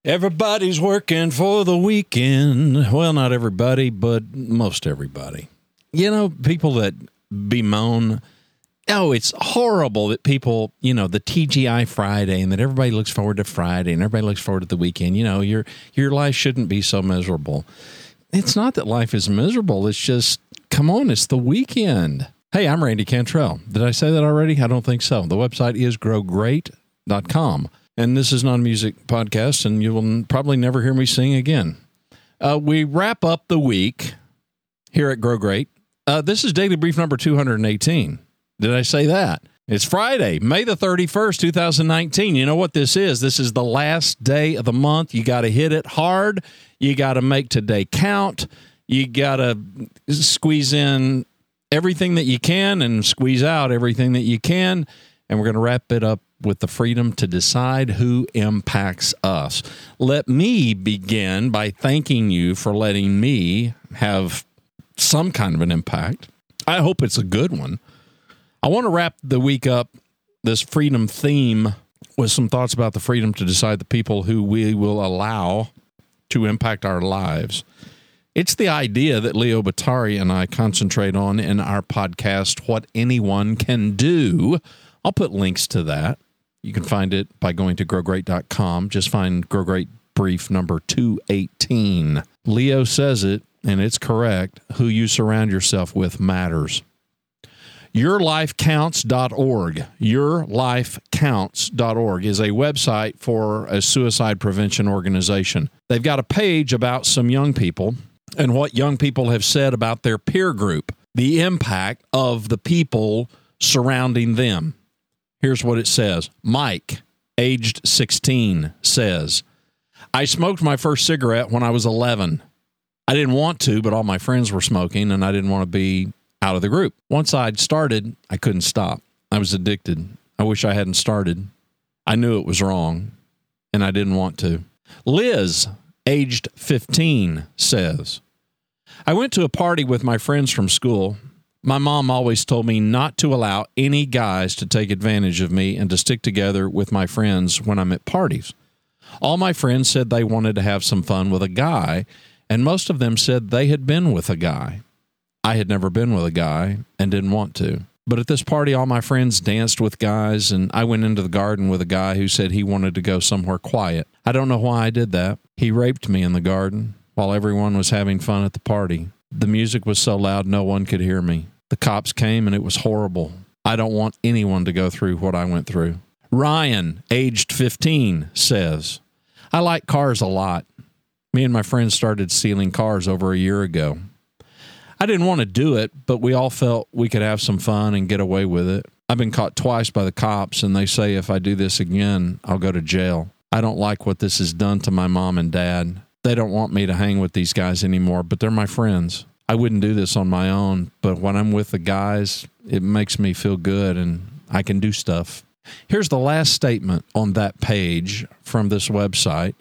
Everybody's working for the weekend. Well, not everybody, but most everybody. You know, people that bemoan, oh, it's horrible that people, you know, the TGI Friday and that everybody looks forward to Friday and everybody looks forward to the weekend. You know, your life shouldn't be so miserable. It's not that life is miserable. It's just, come on, it's the weekend. Hey, I'm Randy Cantrell. Did I say that already? I don't think so. The website is growgreat.com. And this is not a music podcast, and you will probably never hear me sing again. We wrap up the week here at Grow Great. This is Daily Brief number 218. Did I say that? It's Friday, May the 31st, 2019. You know what this is? This is the last day of the month. You got to hit it hard. You got to make today count. You got to squeeze in everything that you can and squeeze out everything that you can. And we're going to wrap it up with the freedom to decide who impacts us. Let me begin by thanking you for letting me have some kind of an impact. I hope it's a good one. I want to wrap the week up, this freedom theme, with some thoughts about the freedom to decide the people who we will allow to impact our lives. It's the idea that Leo Bottari and I concentrate on in our podcast, What Anyone Can Do. I'll put links to that. You can find it by going to growgreat.com. Just find Grow Great Brief number 218. Leo says it, and it's correct. Who you surround yourself with matters. YourLifeCounts.org. YourLifeCounts.org is a website for a suicide prevention organization. They've got a page about some young people and what young people have said about their peer group, the impact of the people surrounding them. Here's what it says. Mike, aged 16, says, I smoked my first cigarette when I was 11. I didn't want to, but all my friends were smoking, and I didn't want to be out of the group. Once I'd started, I couldn't stop. I was addicted. I wish I hadn't started. I knew it was wrong, and I didn't want to. Liz, aged 15, says, I went to a party with my friends from school. My mom always told me not to allow any guys to take advantage of me and to stick together with my friends when I'm at parties. All my friends said they wanted to have some fun with a guy, and most of them said they had been with a guy. I had never been with a guy and didn't want to. But at this party, all my friends danced with guys, and I went into the garden with a guy who said he wanted to go somewhere quiet. I don't know why I did that. He raped me in the garden while everyone was having fun at the party. The music was so loud no one could hear me. The cops came, and it was horrible. I don't want anyone to go through what I went through. Ryan, aged 15, says, I like cars a lot. Me and my friends started stealing cars over a year ago. I didn't want to do it, but we all felt we could have some fun and get away with it. I've been caught twice by the cops, and they say if I do this again, I'll go to jail. I don't like what this has done to my mom and dad. They don't want me to hang with these guys anymore, but they're my friends. I wouldn't do this on my own, but when I'm with the guys, it makes me feel good and I can do stuff. Here's the last statement on that page from this website,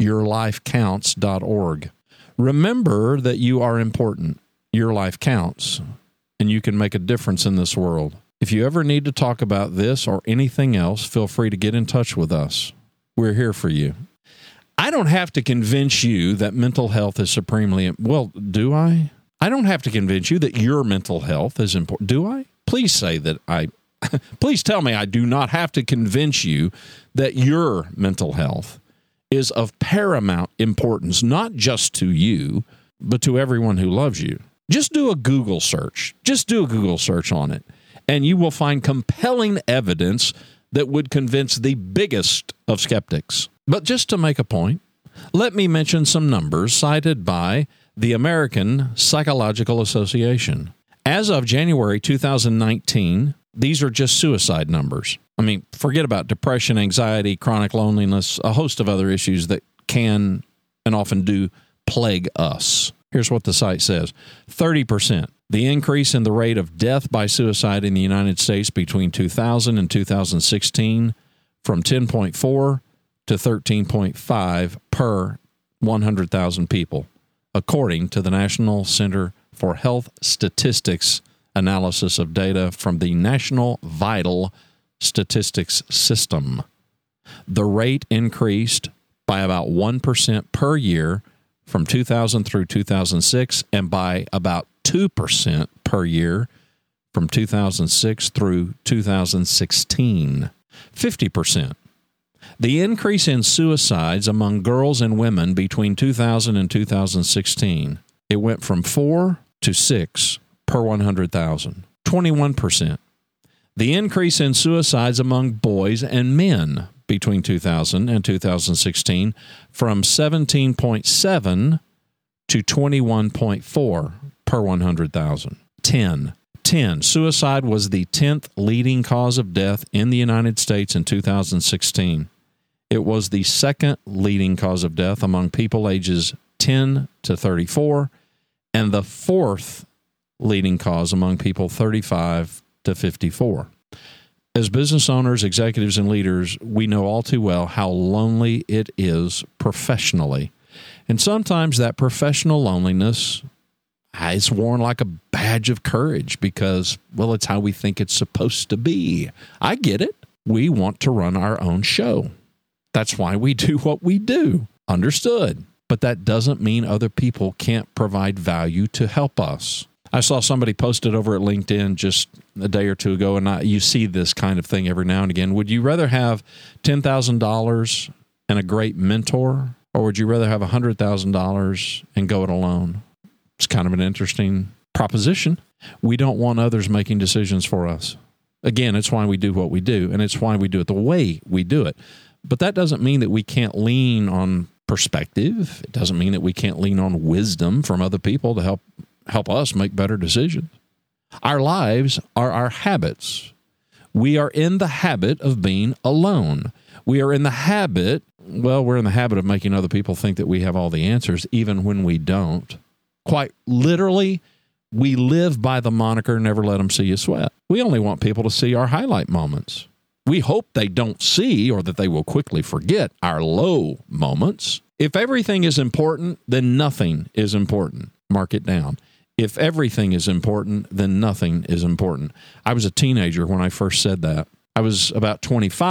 YourLifeCounts.org. Remember that you are important. Your life counts, and you can make a difference in this world. If you ever need to talk about this or anything else, feel free to get in touch with us. We're here for you. I don't have to convince you that mental health is supremely, well, do I? I don't have to convince you that your mental health is important. Do I? Please say that please tell me I do not have to convince you that your mental health is of paramount importance, not just to you, but to everyone who loves you. Just do a Google search. Just do a Google search on it, and you will find compelling evidence that would convince the biggest of skeptics. But just to make a point, let me mention some numbers cited by the American Psychological Association. As of January 2019, these are just suicide numbers. I mean, forget about depression, anxiety, chronic loneliness, a host of other issues that can and often do plague us. Here's what the site says. 30%. The increase in the rate of death by suicide in the United States between 2000 and 2016 from 10.4 to 13.5 per 100,000 people, according to the National Center for Health Statistics analysis of data from the National Vital Statistics System. The rate increased by about 1% per year from 2000 through 2006, and by about 2% per year from 2006 through 2016. 50%. The increase in suicides among girls and women between 2000 and 2016, it went from 4 to 6 per 100,000. 21%. The increase in suicides among boys and men between 2000 and 2016 from 17.7 to 21.4 per 100,000. 10. Suicide was the 10th leading cause of death in the United States in 2016. It was the second leading cause of death among people ages 10 to 34, and the fourth leading cause among people 35 to 54. As business owners, executives, and leaders, we know all too well how lonely it is professionally. And sometimes that professional loneliness is worn like a badge of courage because, well, it's how we think it's supposed to be. I get it. We want to run our own show. That's why we do what we do. Understood. But that doesn't mean other people can't provide value to help us. I saw somebody posted over at LinkedIn just a day or two ago, and you see this kind of thing every now and again. Would you rather have $10,000 and a great mentor, or would you rather have $100,000 and go it alone? It's kind of an interesting proposition. We don't want others making decisions for us. Again, it's why we do what we do, and it's why we do it the way we do it. But that doesn't mean that we can't lean on perspective. It doesn't mean that we can't lean on wisdom from other people to help us make better decisions. Our lives are our habits. We are in the habit of being alone. We're in the habit of making other people think that we have all the answers, even when we don't. Quite literally, we live by the moniker, never let them see you sweat. We only want people to see our highlight moments. We hope they don't see, or that they will quickly forget, our low moments. If everything is important, then nothing is important. Mark it down. If everything is important, then nothing is important. I was a teenager when I first said that. I was about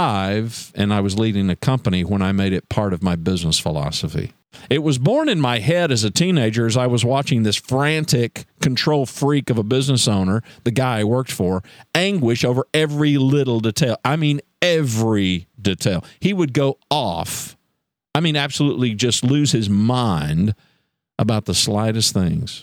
25, and I was leading a company when I made it part of my business philosophy. It was born in my head as a teenager as I was watching this frantic control freak of a business owner, the guy I worked for, anguish over every little detail. I mean, every detail. He would go off. I mean, absolutely just lose his mind about the slightest things.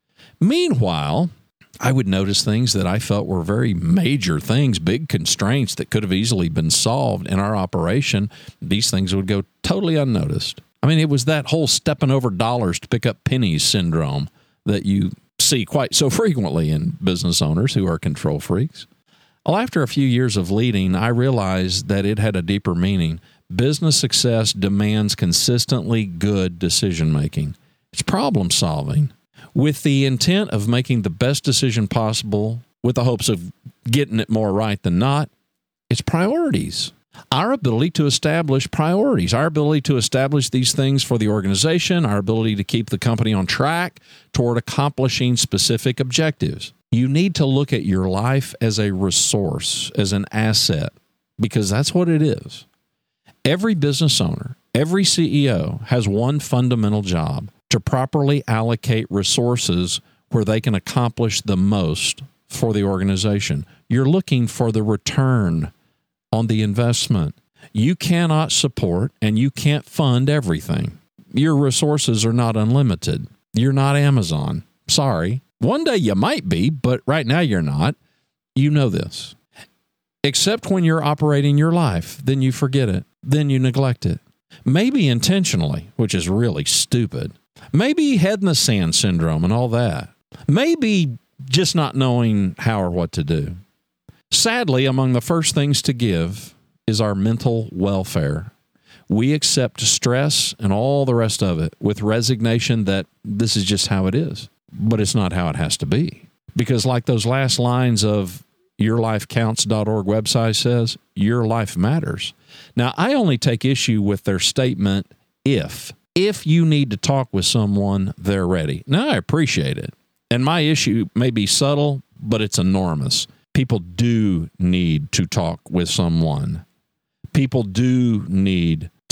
Meanwhile, I would notice things that I felt were very major things, big constraints that could have easily been solved in our operation. These things would go totally unnoticed. I mean, it was that whole stepping over dollars to pick up pennies syndrome that you see quite so frequently in business owners who are control freaks. Well, after a few years of leading, I realized that it had a deeper meaning. Business success demands consistently good decision-making. It's problem-solving with the intent of making the best decision possible with the hopes of getting it more right than not. It's priorities. Our ability to establish priorities, our ability to establish these things for the organization, our ability to keep the company on track toward accomplishing specific objectives. You need to look at your life as a resource, as an asset, because that's what it is. Every business owner, every CEO has one fundamental job: to properly allocate resources where they can accomplish the most for the organization. You're looking for the return on the investment. You cannot support and you can't fund everything. Your resources are not unlimited. You're not Amazon. Sorry. One day you might be, but right now you're not. You know this. Except when you're operating your life, then you forget it. Then you neglect it. Maybe intentionally, which is really stupid. Maybe head in the sand syndrome and all that. Maybe just not knowing how or what to do. Sadly, among the first things to give is our mental welfare. We accept stress and all the rest of it with resignation that this is just how it is. But it's not how it has to be. Because like those last lines of yourlifecounts.org website says, your life matters. Now, I only take issue with their statement, if you need to talk with someone, they're ready. Now, I appreciate it. And my issue may be subtle, but it's enormous. People do need to talk with someone. People do need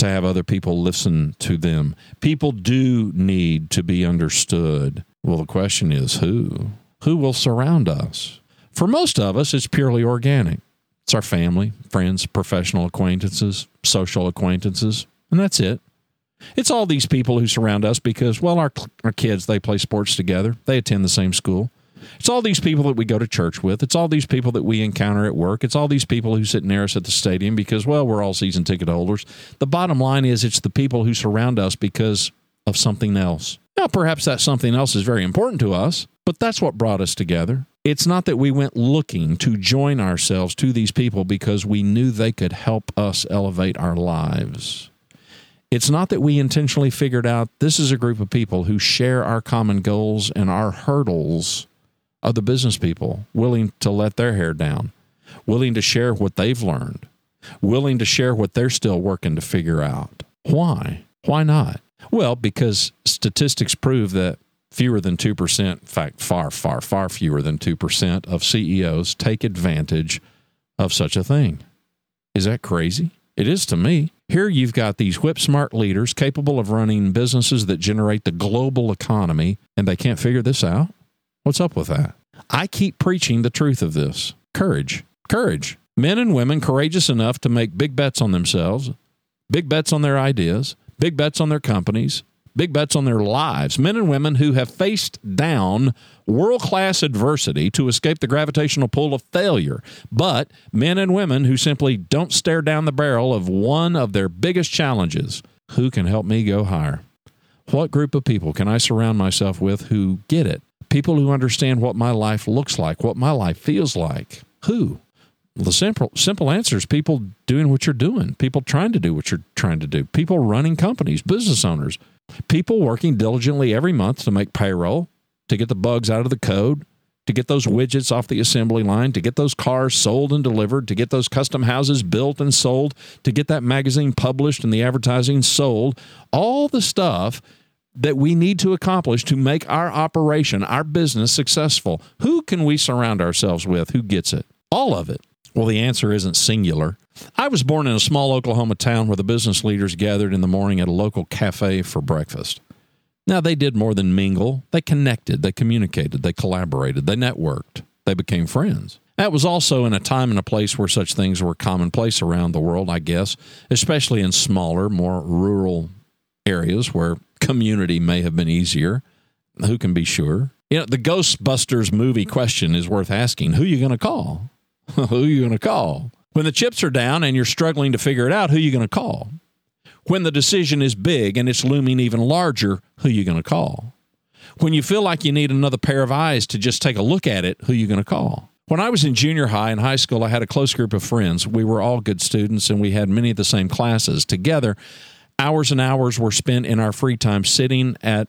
to have other people listen to them. People do need to be understood. Well, the question is who? Who will surround us? For most of us, it's purely organic. It's our family, friends, professional acquaintances, social acquaintances, and that's it. It's all these people who surround us because, well, our kids, they play sports together. They attend the same school. It's all these people that we go to church with. It's all these people that we encounter at work. It's all these people who sit near us at the stadium because, well, we're all season ticket holders. The bottom line is it's the people who surround us because of something else. Now, perhaps that something else is very important to us, but that's what brought us together. It's not that we went looking to join ourselves to these people because we knew they could help us elevate our lives. It's not that we intentionally figured out this is a group of people who share our common goals and our hurdles of the business people, willing to let their hair down, willing to share what they've learned, willing to share what they're still working to figure out. Why? Why not? Well, because statistics prove that fewer than 2%, in fact, far, far, far fewer than 2% of CEOs take advantage of such a thing. Is that crazy? It is to me. Here you've got these whip-smart leaders capable of running businesses that generate the global economy, and they can't figure this out? What's up with that? I keep preaching the truth of this. Courage. Courage. Men and women courageous enough to make big bets on themselves, big bets on their ideas, big bets on their companies, big bets on their lives. Men and women who have faced down world-class adversity to escape the gravitational pull of failure. But men and women who simply don't stare down the barrel of one of their biggest challenges. Who can help me go higher? What group of people can I surround myself with who get it? People who understand what my life looks like, what my life feels like. Who? Well, the simple answer is people doing what you're doing, people trying to do what you're trying to do, people running companies, business owners, people working diligently every month to make payroll, to get the bugs out of the code, to get those widgets off the assembly line, to get those cars sold and delivered, to get those custom houses built and sold, to get that magazine published and the advertising sold, all the stuff that we need to accomplish to make our operation, our business successful. Who can we surround ourselves with? Who gets it? All of it. Well, the answer isn't singular. I was born in a small Oklahoma town where the business leaders gathered in the morning at a local cafe for breakfast. Now, they did more than mingle. They connected, they communicated, they collaborated, they networked, they became friends. That was also in a time and a place where such things were commonplace around the world, I guess, especially in smaller, more rural areas where community may have been easier. Who can be sure? You know, the Ghostbusters movie question is worth asking. Who are you going to call? Who are you going to call? When the chips are down and you're struggling to figure it out, who are you going to call? When the decision is big and it's looming even larger, who are you going to call? When you feel like you need another pair of eyes to just take a look at it, who are you going to call? When I was in junior high and high school, I had a close group of friends. We were all good students, and we had many of the same classes. Together, hours and hours were spent in our free time sitting at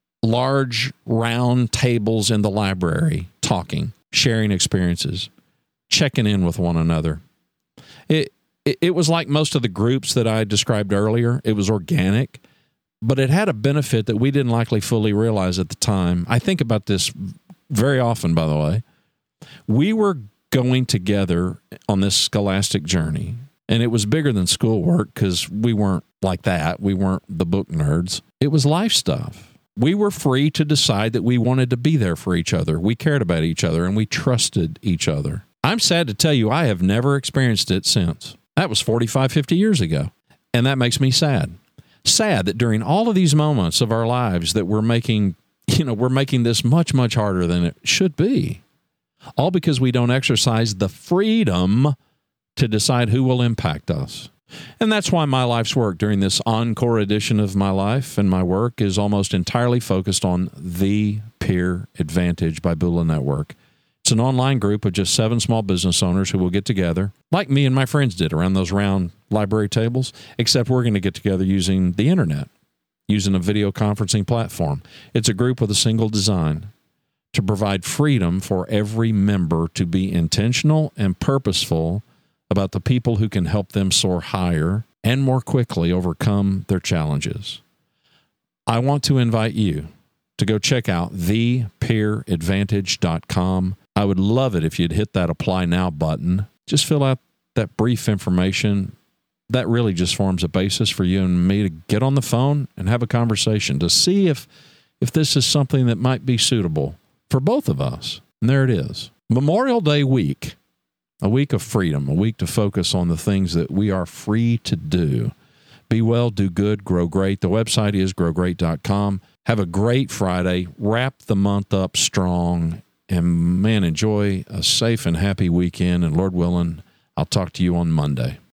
large, round tables in the library, talking, sharing experiences, checking in with one another. It was like most of the groups that I described earlier. It was organic, but it had a benefit that we didn't likely fully realize at the time. I think about this very often, by the way. We were going together on this scholastic journey, and it was bigger than schoolwork because we weren't like that. We weren't the book nerds. It was life stuff. We were free to decide that we wanted to be there for each other. We cared about each other, and we trusted each other. I'm sad to tell you, I have never experienced it since. That was 45, 50 years ago. And that makes me sad. Sad that during all of these moments of our lives that we're making this much, much harder than it should be. All because we don't exercise the freedom to decide who will impact us. And that's why my life's work during this encore edition of my life and my work is almost entirely focused on The Peer Advantage by Bula Network. It's an online group of just 7 small business owners who will get together, like me and my friends did around those round library tables, except we're going to get together using the internet, using a video conferencing platform. It's a group with a single design to provide freedom for every member to be intentional and purposeful about the people who can help them soar higher and more quickly overcome their challenges. I want to invite you to go check out thepeeradvantage.com. I would love it if you'd hit that Apply Now button. Just fill out that brief information, that really just forms a basis for you and me to get on the phone and have a conversation to see if this is something that might be suitable for both of us. And there it is. Memorial Day week, a week of freedom, a week to focus on the things that we are free to do. Be well, do good, grow great. The website is growgreat.com. Have a great Friday. Wrap the month up strong. And, man, enjoy a safe and happy weekend. And, Lord willing, I'll talk to you on Monday.